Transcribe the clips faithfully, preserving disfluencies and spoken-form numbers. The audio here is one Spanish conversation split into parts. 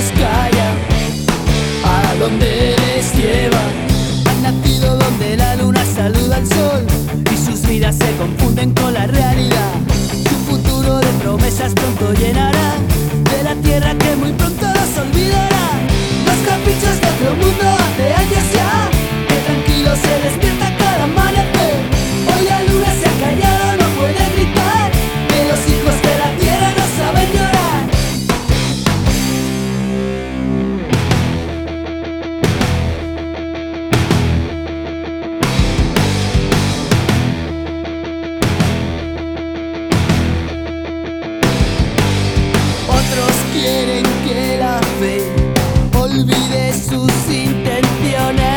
ignorados callan, ¿a dónde les llevan? Han nacido donde la luna saluda al sol y sus vidas se confunden con la realidad. Su futuro de promesas pronto llenará de la tierra que muy pronto los olvidará. Los caprichos de otro mundo hace años ya, que tranquilo se despierta cada amanecer. Hoy la luna se ha callado, no puede gritar, que los hijos de la tierra no saben llorar. Otros quieren que la fe olvide sus intenciones.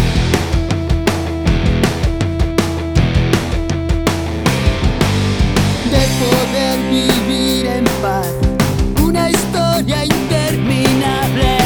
De poder vivir en paz, una historia interminable.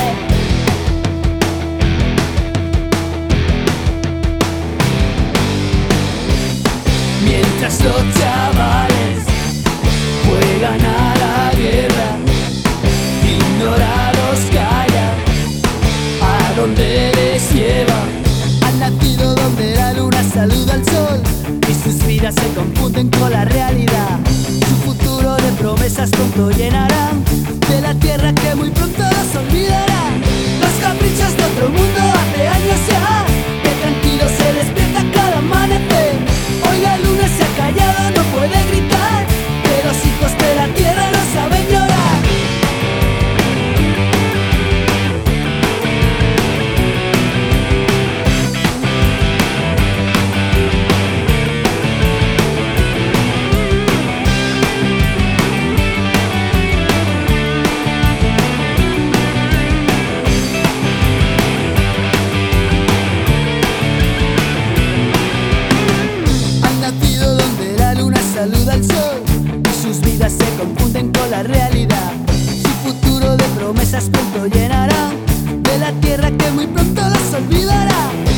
Mientras los chavales juegan a la guerra, ignorados callan, ¿a dónde les lleva? Han nacido donde la luna saluda al sol y sus vidas se confunden con la realidad. Su futuro de promesas pronto llenarán de la tierra que muy pronto los olvidará. Los caprichos de otro mundo hace años ya, que tranquilo se despierta cada amanecer. Hoy la luna se ha callado, no puede gritar, que los hijos de la tierra no saben llorar. Saluda al sol y sus vidas se confunden con la realidad. Su futuro de promesas pronto llenará de la tierra que muy pronto los olvidará.